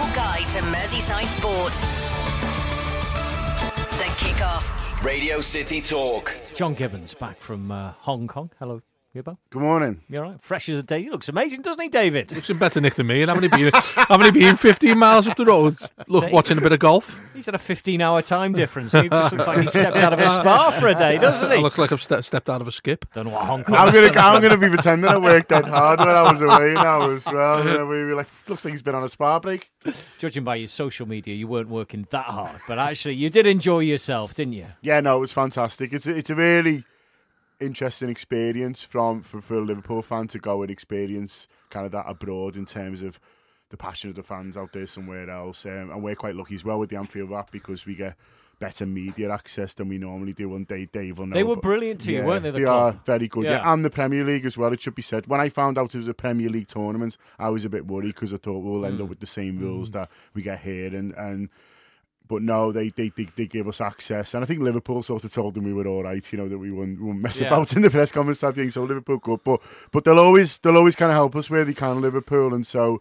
Your guide to Merseyside sport. The Kickoff. Radio City Talk. John Gibbons back from Hong Kong. Hello, Gibbo. Good morning. You all right? Fresh as a daisy. Looks amazing, doesn't he, David? Looks in better nick than me, and I've only been 15 miles up the road. Look, watching a bit of golf. He's had a 15-hour time difference. He just looks like he stepped out of a spa for a day, doesn't he? It looks like I've stepped out of a skip. Don't know what Hong Kong. I'm gonna be pretending I worked dead hard when I was away now as well. You know, we were like, looks like he's been on a spa break. Judging by your social media, you weren't working that hard, but actually, you did enjoy yourself, didn't you? Yeah, no, it was fantastic. It's a really interesting experience for a Liverpool fan to go and experience kind of that abroad in terms of the passion of the fans out there somewhere else. And we're quite lucky as well with the Anfield app because we get better media access than we normally do on Dave will know. They were brilliant to you, weren't they? They are very good. Yeah, and the Premier League as well, it should be said. When I found out it was a Premier League tournament, I was a bit worried because I thought we'll end up with the same rules that we get here. But no, they gave us access. And I think Liverpool sort of told them we were all right, you know, that we wouldn't mess about in the press conference type thing. So Liverpool good. But they'll always kind of help us where they can, Liverpool. And so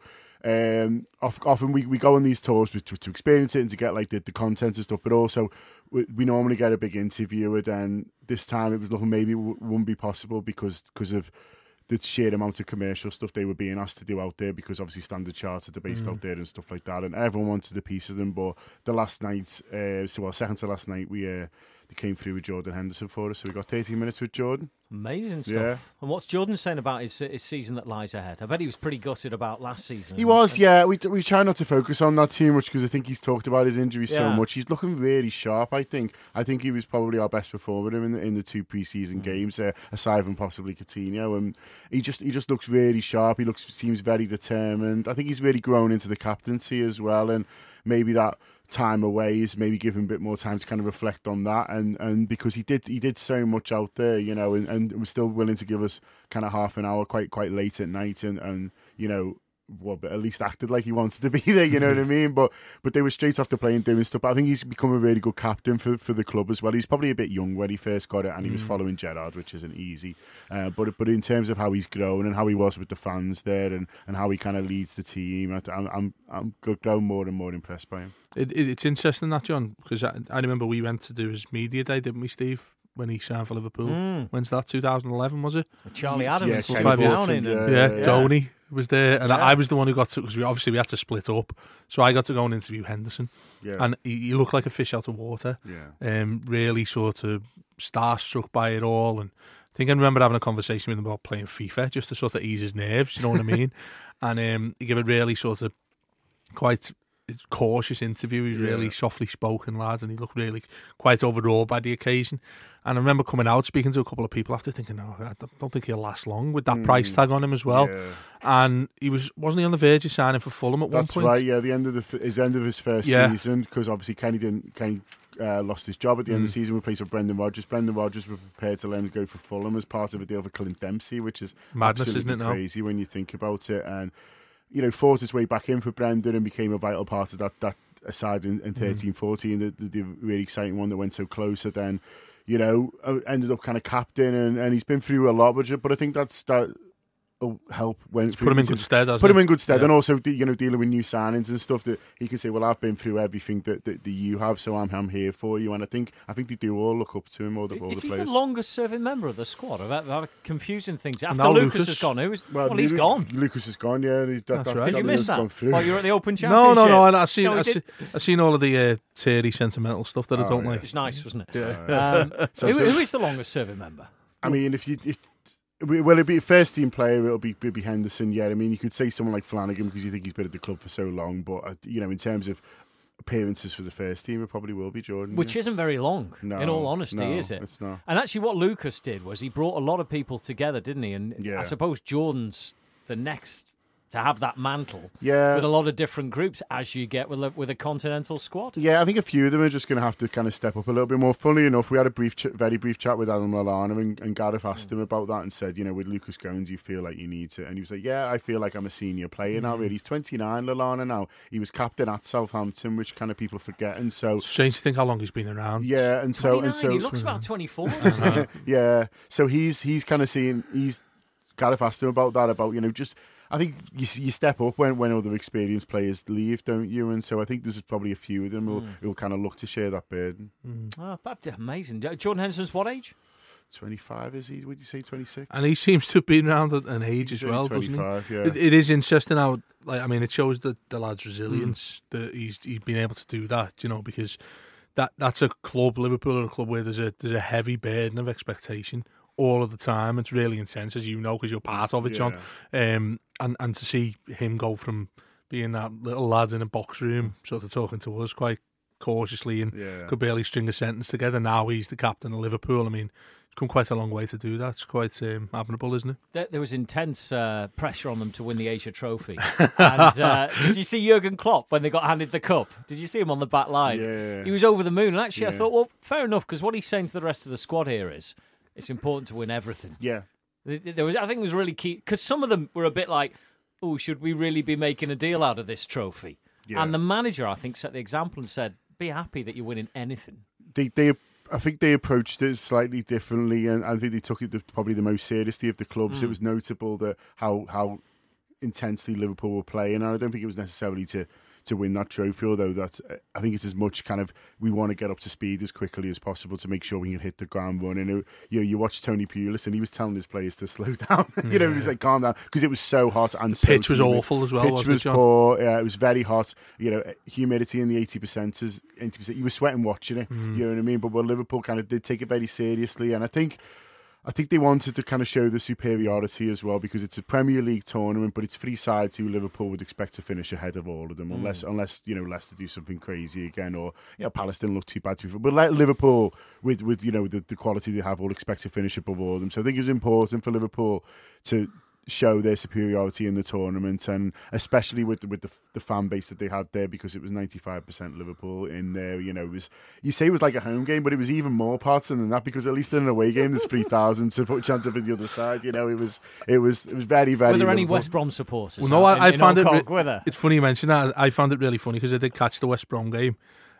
often we go on these tours to experience it and to get like the content and stuff, but also we normally get a big interview, and this time it was looking maybe wouldn't be possible because of the sheer amount of commercial stuff they were being asked to do out there, because obviously Standard Chartered are based out there and stuff like that, and everyone wanted a piece of them. But the last night, second to last night, they came through with Jordan Henderson for us, so we got 30 minutes with Jordan. Amazing stuff. Yeah. And what's Jordan saying about his season that lies ahead? I bet he was pretty gutted about last season. He was, yeah. We try not to focus on that too much because I think he's talked about his injuries so much. He's looking really sharp, I think. I think he was probably our best performer in the two pre-season games, aside from possibly Coutinho. And he just looks really sharp. Seems very determined. I think he's really grown into the captaincy as well, and maybe that time away is maybe give him a bit more time to kind of reflect on that, and because he did so much out there, you know, and was still willing to give us kind of half an hour quite late at night, and you know, but at least acted like he wants to be there, you know what I mean? But they were straight off the plane doing stuff. But I think he's become a really good captain for the club as well. He's probably a bit young when he first got it, and he was following Gerrard, which isn't easy. But in terms of how he's grown and how he was with the fans there, and how he kind of leads the team, I'm grown more and more impressed by him. It's interesting that, John, because I remember we went to do his media day, didn't we, Steve? When he signed for Liverpool. When's that? 2011, was it? Charlie Adams was down in. Donny was there, and I was the one who got to, because we had to split up, so I got to go and interview Henderson, and he looked like a fish out of water. Really sort of starstruck by it all, and I think I remember having a conversation with him about playing FIFA just to sort of ease his nerves, you know what I mean? And he gave a really sort of quite cautious interview. He's really softly spoken lad, and he looked really quite overawed by the occasion. And I remember coming out speaking to a couple of people after, thinking, "No, I don't think he'll last long with that price tag on him as well." And wasn't he on the verge of signing for Fulham at one point? That's right. Yeah, the end of his first season, because obviously Kenny lost his job at the end of the season. We replaced with Brendan Rodgers. Brendan Rodgers was prepared to let him go for Fulham as part of a deal for Clint Dempsey, which is madness, isn't it? Crazy when you think about it. And you know, fought his way back in for Brendan and became a vital part of that side in 13-14, the really exciting one that went so close. And then, you know, ended up kind of captain, and he's been through a lot, but I think that will help when it's put him in good stead. And also, you know, dealing with new signings and stuff, that he can say, well, I've been through everything that you have, so I'm here for you. And I think they do all look up to him, all the players. Is he the longest serving member of the squad? I've confusing things. After Lucas has gone, he's gone. Lucas is gone. Yeah, that's right. Did you miss that? While you were at the Open Championship? No. And I've seen all of the teary sentimental stuff that I don't like. It's nice, wasn't it? Yeah. Who is the longest serving member? I mean, if it'd be a first team player, it'll be Henderson. Yeah, I mean, you could say someone like Flanagan because you think he's been at the club for so long, but you know, in terms of appearances for the first team, it probably will be Jordan. Which isn't very long, in all honesty, is it? It's not. And actually, what Lucas did was he brought a lot of people together, didn't he? And I suppose Jordan's the next to have that mantle with a lot of different groups, as you get with a continental squad. Yeah, I think a few of them are just going to have to kind of step up a little bit more. Funnily enough, we had a very brief chat with Adam Lallana, and Gareth asked him about that and said, you know, with Lucas going, do you feel like you need to? And he was like, yeah, I feel like I'm a senior player now, really. He's 29, Lallana now. He was captain at Southampton, which kind of people forget. And so... Strange to think how long he's been around. Yeah, and so... he looks about 24, doesn't he? Yeah, so he's kind of seeing... Gareth asked him about that, about, you know, just... I think you step up when other experienced players leave, don't you? And so I think there's probably a few of them who'll kind of look to share that burden. Oh, amazing. Jordan Henderson's what age? 25, is he? Would you say 26? And he seems to have been around at an age as well, doesn't he? Yeah. It is interesting how, it shows the lad's resilience that he's been able to do that, because that's a club, Liverpool are a club where there's a heavy burden of expectation all of the time. It's really intense, as you know, because you're part of it, John. And to see him go from being that little lad in a box room, sort of talking to us quite cautiously and could barely string a sentence together. Now he's the captain of Liverpool. I mean, it's come quite a long way to do that. It's quite admirable, isn't it? There was intense pressure on them to win the Asia Trophy. And did you see Jurgen Klopp when they got handed the cup? Did you see him on the back line? Yeah. He was over the moon. And actually, I thought, well, fair enough, because what he's saying to the rest of the squad here is it's important to win everything. Yeah. I think it was really key, because some of them were a bit like, oh, should we really be making a deal out of this trophy? Yeah. And the manager, I think, set the example and said, be happy that you're winning anything. I think they approached it slightly differently, and I think they took it probably the most seriously of the clubs. It was notable that how intensely Liverpool were playing, and I don't think it was necessarily to win that trophy, although I think it's as much kind of we want to get up to speed as quickly as possible to make sure we can hit the ground running. You watch Tony Pulis, and he was telling his players to slow down. He was like, calm down, because it was so hot, and the pitch was awful as well. Pitch was poor. Yeah, it was very hot. Humidity in the 80%. You were sweating watching it. You know what I mean? But Liverpool kind of did take it very seriously, and I think they wanted to kind of show the superiority as well, because it's a Premier League tournament, but it's three sides who Liverpool would expect to finish ahead of all of them, unless Leicester do something crazy again, or Palace didn't look too bad to be fair. But Liverpool, with the quality they have, will expect to finish above all of them. So I think it's important for Liverpool to show their superiority in the tournament, and especially with the fan base that they had there, because it was 95% Liverpool in there. It was like a home game, but it was even more parts than that, because at least in an away game there's 3,000 to put a chance of the other side. It was very, very. Were there Liverpool. Any West Brom supporters? Well, no, I found it. It's funny you mention that. I found it really funny because I did catch the West Brom game.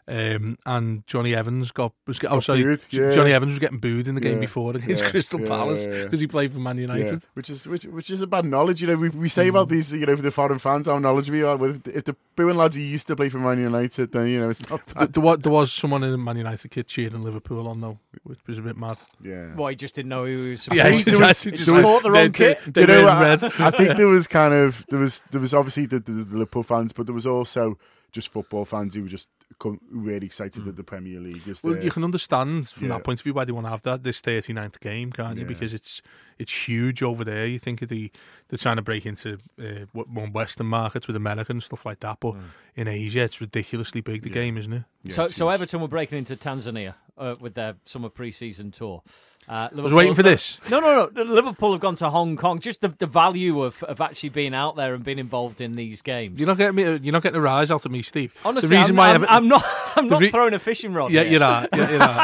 And Johnny Evans Johnny Evans was getting booed in the game before against Crystal Palace because he played for Man United, which is a bad knowledge. We say about these, for the foreign fans, how knowledgeable we are. If the booing lads who used to play for Man United, then it's not bad. There was someone in a Man United kit cheering Liverpool on though, which was a bit mad. Yeah. Well, he just didn't know who he was supporting. He just bought the wrong kit. Do you know what? I think there was obviously the Liverpool fans, but there was also just football fans who were just really excited that the Premier League is there. Well, you can understand from that point of view why they want to have this 39th game, can't you? Because it's huge over there. You think they're trying to break into more Western markets with America and stuff like that, but in Asia it's ridiculously big, the game, isn't it? Yeah, so Everton were breaking into Tanzania with their summer pre-season tour. I was waiting for this. No. Liverpool have gone to Hong Kong. Just the value of actually being out there and being involved in these games. You're not getting a rise out of me, Steve. Honestly, the reason I'm not throwing a fishing rod. Yeah, you're right.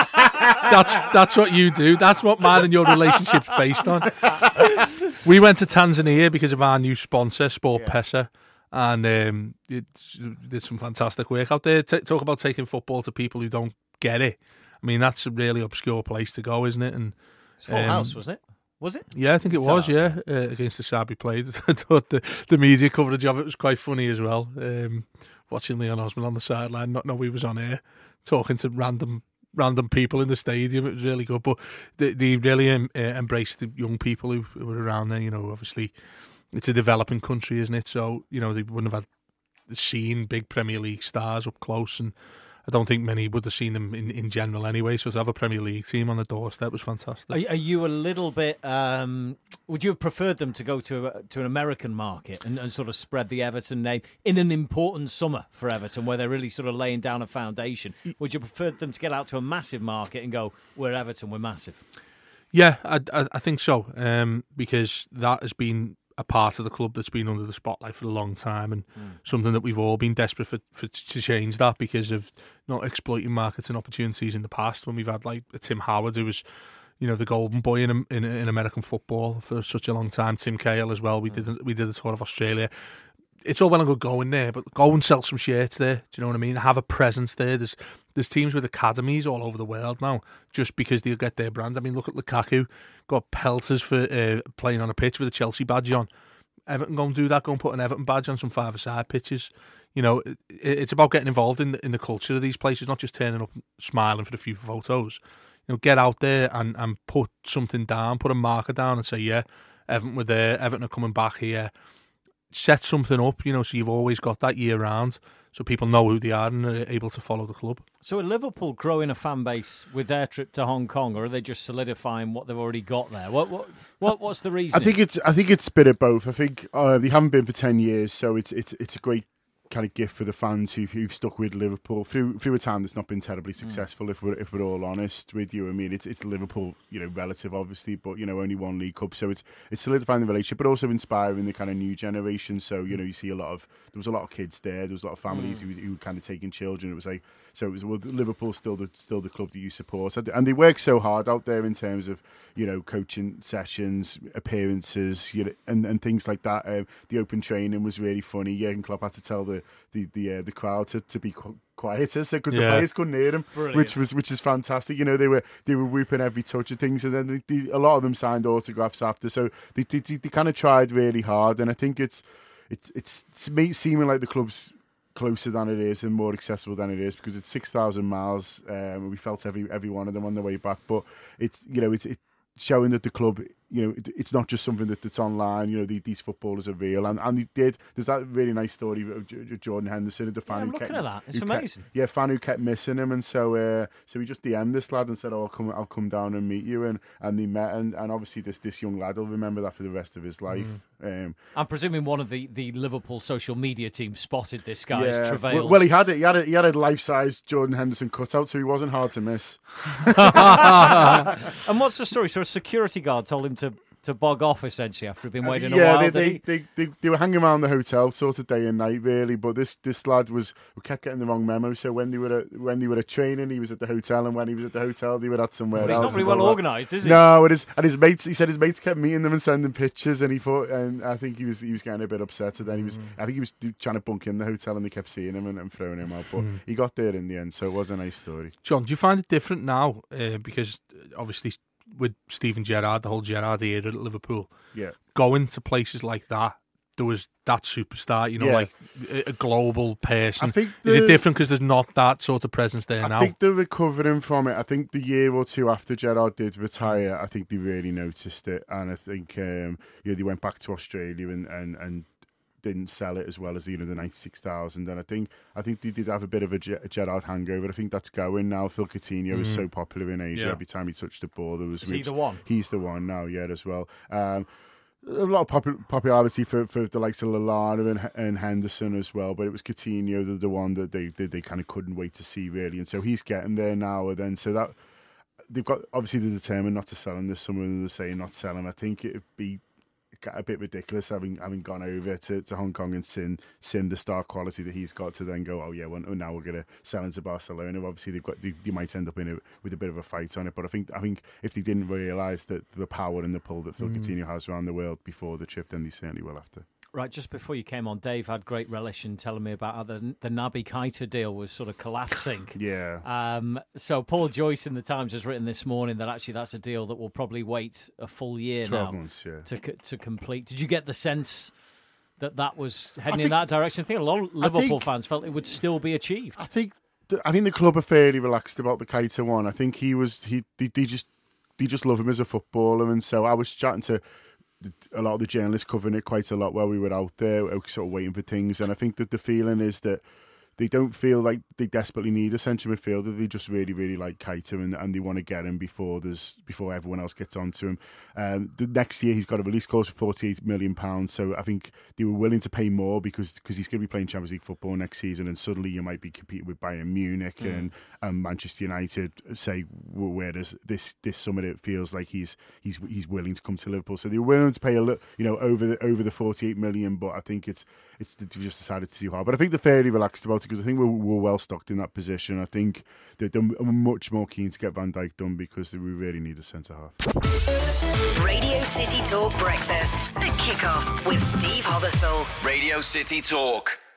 That's what you do. That's what mine and your relationship's based on. We went to Tanzania because of our new sponsor, Sport Pesa, and did some fantastic work out there. Talk about taking football to people who don't get it. I mean, that's a really obscure place to go, isn't it? And it's full house, wasn't it? Was it? Yeah, I think it was, against the side we played. I thought the media coverage of it was quite funny as well. Watching Leon Osman on the sideline, not know he was on air, talking to random people in the stadium. It was really good. But they really embraced the young people who were around there. Obviously, it's a developing country, isn't it? So, they wouldn't have seen big Premier League stars up close, and I don't think many would have seen them in general anyway. So to have a Premier League team on the doorstep was fantastic. Are you a little bit? Would you have preferred them to go to an American market and sort of spread the Everton name in an important summer for Everton, where they're really sort of laying down a foundation? Would you prefer them to get out to a massive market and go, we're Everton, we're massive? Yeah, I think so, because that has been a part of the club that's been under the spotlight for a long time, and something that we've all been desperate for to change that, because of not exploiting markets and opportunities in the past, when we've had like a Tim Howard, who was the golden boy in American football for such a long time. Tim Cahill as well. We did a tour of Australia. It's all well and good going there, but go and sell some shirts there. Do you know what I mean? Have a presence there. There's teams with academies all over the world now, just because they'll get their brand. I mean, look at Lukaku, got pelters for playing on a pitch with a Chelsea badge on. Everton go and do that, go and put an Everton badge on some five-a-side pitches. You know, it's about getting involved in the culture of these places, not just turning up smiling for a few photos. You know, get out there and put something down, put a marker down and say, yeah, Everton were there, Everton are coming back here. Set something up, you know, so you've always got that year round, so people know who they are and are able to follow the club. So are Liverpool growing a fan base with their trip to Hong Kong, or are they just solidifying what they've already got there? What's the reason? I think it's a bit of both. I think they haven't been for 10 years, so it's a great kind of gift for the fans who've stuck with Liverpool through a time that's not been terribly successful. If we're all honest with you, I mean it's Liverpool, you know, relative obviously, but you know only one League Cup, so it's solidifying the relationship, but also inspiring the kind of new generation. So you know you see there was a lot of kids there was a lot of families who were kind of taking children. It was like Liverpool's still the club that you support, and they work so hard out there in terms of you know coaching sessions, appearances, you know, and things like that. The open training was really funny. Jurgen Klopp had to tell the crowd to be quieter, so because the players couldn't hear him, which is fantastic. You know they were whooping every touch of things, and then a lot of them signed autographs after. So they kind of tried really hard, and I think it's seeming like the club's closer than it is and more accessible than it is because it's 6,000 miles. We felt every one of them on the way back, but it's showing that the club, you know, it's not just something that's online. You know, these footballers are real, and he did. There's that really nice story of Jordan Henderson, the fan I'm who looking kept, at that. It's amazing. Fan who kept missing him, and so he just DM'd this lad and said, "Oh, I'll come down and meet you," and they met, and obviously this young lad will remember that for the rest of his life. I'm presuming one of the Liverpool social media team spotted this guy's travails. Well, he had a life-size Jordan Henderson cutout, so he wasn't hard to miss. And what's the story? So a security guard told him to bog off essentially after he'd been waiting a while. They were hanging around the hotel sort of day and night really, but this lad we kept getting the wrong memo. So when they were at training, he was at the hotel, and when he was at the hotel, they were at somewhere else. He's not very well organised, is he? No, it is. And his mates, he said his mates kept meeting them and sending pictures, and I think he was getting a bit upset. And then I think he was trying to bunk in the hotel, and they kept seeing him and throwing him out. But he got there in the end, so it was a nice story. John, do you find it different now? Because obviously, with Steven Gerrard, the whole Gerrard era at Liverpool, going to places like that, there was that superstar, you know, like a global person. Is it different because there's not that sort of presence there now? I think they're recovering from it. I think the year or two after Gerrard did retire, I think they really noticed it, and I think they went back to Australia and didn't sell it as well as the 96,000, and I think they did have a bit of a Gerrard hangover. I think that's going now. Phil Coutinho is so popular in Asia. Every time he touched the ball, there was. Is he the one? He's the one now, as well. A lot of popularity for the likes of Lallana and Henderson as well, but it was Coutinho the one that they kind of couldn't wait to see really, and so he's getting there now. And then so that they've got obviously they're determined not to sell him. There's some of them that say not selling. I think it'd be a bit ridiculous having gone over to Hong Kong and seen the star quality that he's got to then go, oh yeah, well, now we're going to sell him to Barcelona. Obviously you might end up with a bit of a fight on it, but I think if they didn't realise that the power and the pull that Phil Coutinho has around the world before the trip, then they certainly will have to. Right, just before you came on, Dave had great relish in telling me about how the Naby Keita deal was sort of collapsing. So Paul Joyce in the Times has written this morning that actually that's a deal that will probably wait a full year 12 months, to complete. Did you get the sense that was heading in that direction? I think a lot of Liverpool fans felt it would still be achieved. I think the club are fairly relaxed about the Keita one. I think they just love him as a footballer, and so I was chatting to a lot of the journalists covering it quite a lot while we were out there, sort of waiting for things. And I think that the feeling is that they don't feel like they desperately need a central midfielder. They just really, really like Keita and they want to get him before everyone else gets onto him. The next year he's got a release clause for £48 million. So I think they were willing to pay more because he's going to be playing Champions League football next season, and suddenly you might be competing with Bayern Munich and Manchester United. Say whereas this summer it feels like he's willing to come to Liverpool. So they were willing to pay a little, over the 48 million. But I think it's they've just decided to do hard. But I think they're fairly relaxed about it, because I think we're well stocked in that position. I think they're much more keen to get Van Dijk done because we really need a centre half. Radio City Talk Breakfast, the kickoff with Steve Hothersall. Radio City Talk.